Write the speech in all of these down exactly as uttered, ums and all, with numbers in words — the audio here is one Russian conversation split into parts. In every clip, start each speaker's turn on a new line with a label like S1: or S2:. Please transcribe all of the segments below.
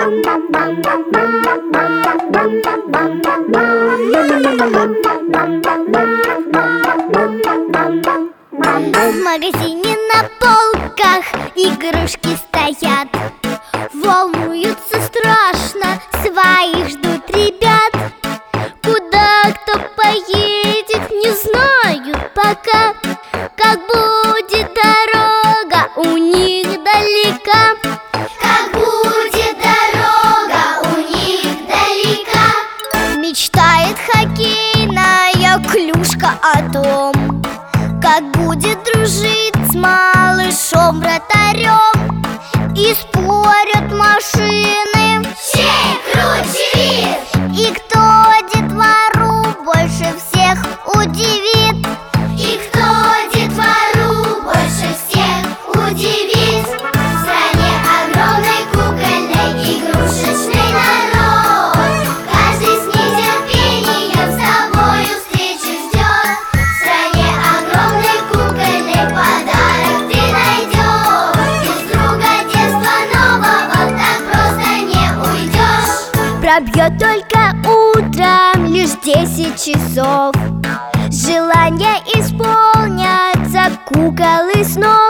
S1: В магазине на полках игрушки стоят, волнуются страшно, своих ждут ребят. Куда кто поедет, не знают пока, как будет дорога у них далека.
S2: Как будет дорога у них далека.
S1: Мечтает хоккейная клюшка о том, как будет дружить с малышом-вратарем. И спорят машины,
S2: чей круче вид,
S1: и кто детвору больше всех удивит.
S2: И кто детвору больше всех удивит. В стране огромной кукольной игрушечный народ, каждый с нетерпением с тобою встречу ждет. В стране огромной кукольной подарок ты найдешь. Без друга детства нового так просто не уйдешь.
S1: Пробьет только утром лишь десять часов, желания исполнятся кукол и снов.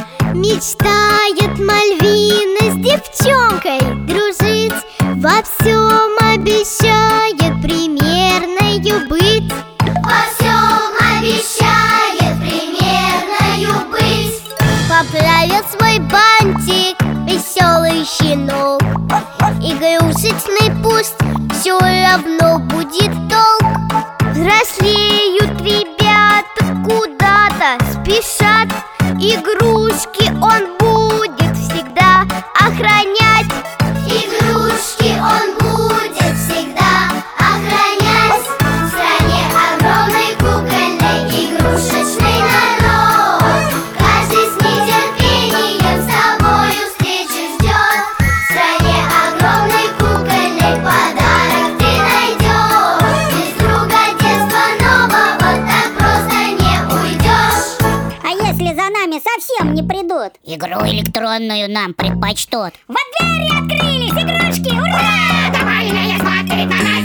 S1: Мечтает Мальвина с девчонкой дружить, во всем обещает примерною быть.
S2: Во всем обещает примерною быть.
S1: Поправит свой бантик веселый щенок, игрушечный пусть все равно будет толк. Взрослеют ребята, куда-то спешат, игрушки он будет всегда охранять.
S2: Игрушки он будет всегда охранять. В стране огромной кукольной игрушечный народ, каждый с нетерпением с тобою встречу ждет. В стране огромной кукольной подарок ты найдешь. Без друга детства нового так просто не уйдешь.
S3: А если за нами совсем не придут?
S4: Игру электронную нам предпочтут.
S3: Вот двери открылись, игрушки, ура!
S4: Довольные смотрит на нас